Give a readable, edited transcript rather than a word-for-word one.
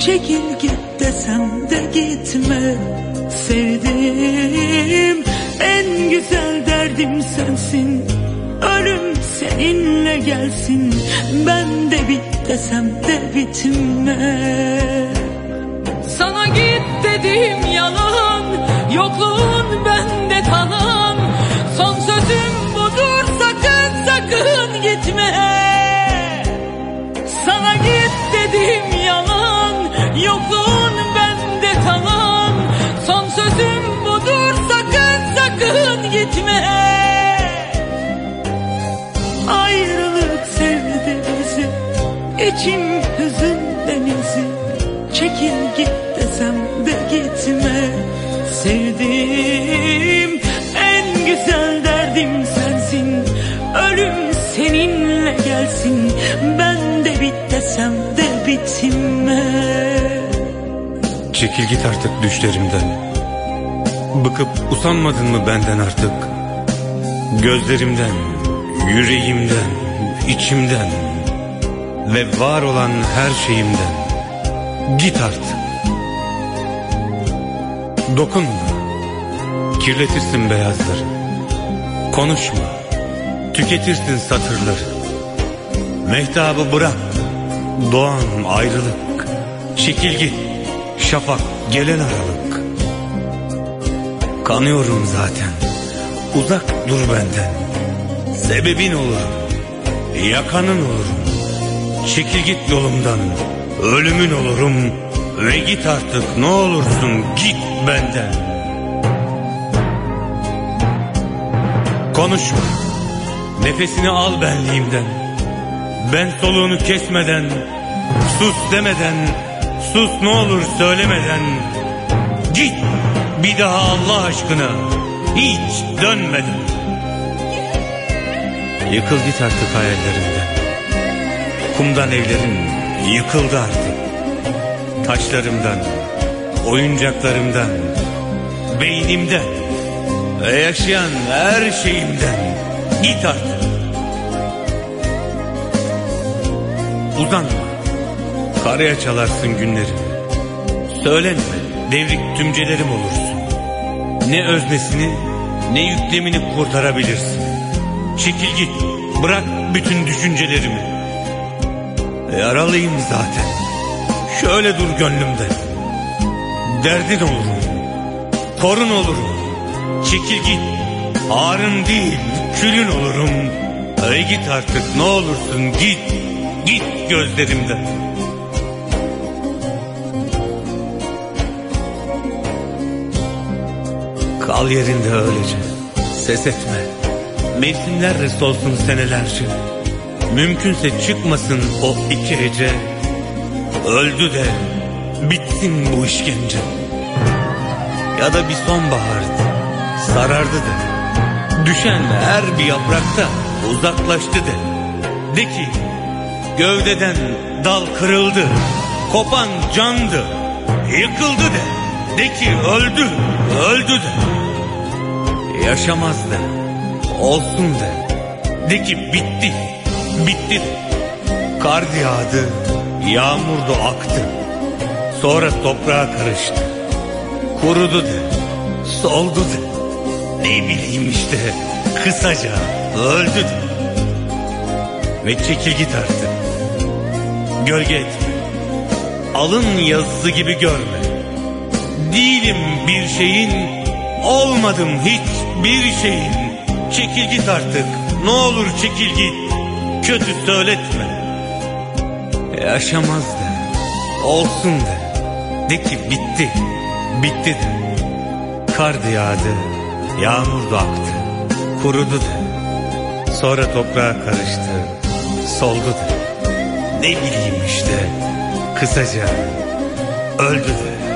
Çekil git desem de gitme. Sevdim, en güzel derdim sensin. Ölüm seninle gelsin. Ben de bit desem de bitme. Sana git dediğim yalan, yokluğun bende kalan. Son sözüm budur, sakın sakın gitme. Sana git dediğim yalan, yokluğun bende kalan. Son sözüm budur, sakın sakın gitme. Ayrılık sevdi bizi, içim hüzün denizi. Çekil git desem de gitme. Sevdim, en güzel derdim sensin. Ölüm seninle gelsin. Ben de bit desem de bitme. Çekil git artık düşlerimden. Bıkıp usanmadın mı benden artık? Gözlerimden, yüreğimden, içimden ve var olan her şeyimden. Git artık. Dokunma, kirletirsin beyazları. Konuşma, tüketirsin satırları. Mehtabı bırak, doğan ayrılık. Çekil git, şafak gelen aralık. Kanıyorum zaten, uzak dur benden. Sebebin olurum, yakanın olurum. Çekil git yolumdan, ölümün olurum. Ve git artık, ne olursun git benden. Konuşma, nefesini al benliğimden. Ben soluğunu kesmeden, sus demeden, sus ne olur söylemeden. Git bir daha Allah aşkına, hiç dönmeden. Yıkıl git artık hayallerimden. Kumdan evlerin yıkıldı artık. Taşlarımdan, oyuncaklarımdan, beynimden ve yaşayan her şeyimden. Git artık. Uzanma, karaya çalarsın günlerimi. Söylenme, devrik tümcelerim olursun. Ne öznesini ne yüklemini kurtarabilirsin. Çekil git, bırak bütün düşüncelerimi. Yaralıyım zaten. Şöyle dur gönlümde. Derdin olurum, korun olurum. Çekil git, ağrın değil külün olurum. Git artık, ne olursun git, git gözlerimden. Kal yerinde öylece, ses etme. Mevsimler solsun senelerce. Mümkünse çıkmasın o iki hece. Öldü de bitsin bu işkence. Ya da bir sonbahardı, sarardı de. Düşen her bir yaprakta uzaklaştı de. De ki gövdeden dal kırıldı, kopan candı, yıkıldı de. De ki öldü, öldü de. Yaşamaz de, olsun de. De ki bitti, bitti de. Kar yağdı, yağmur da aktı. Sonra toprağa karıştı. Kurudu de, soldu de. Ne bileyim işte, kısaca öldü de. Ve çekil git artık. Gölge etme. Alın yazısı gibi görme. Değilim bir şeyin, olmadım hiçbir şeyin. Çekil git artık, ne olur çekil git. Kötü söyletme. Yaşamaz de, olsun de. De ki bitti, bitti de. Kar yağdı, yağmur da aktı. Kurudu de. Sonra toprağa karıştı, soldu de. Ne bileyim işte, kısaca öldü de.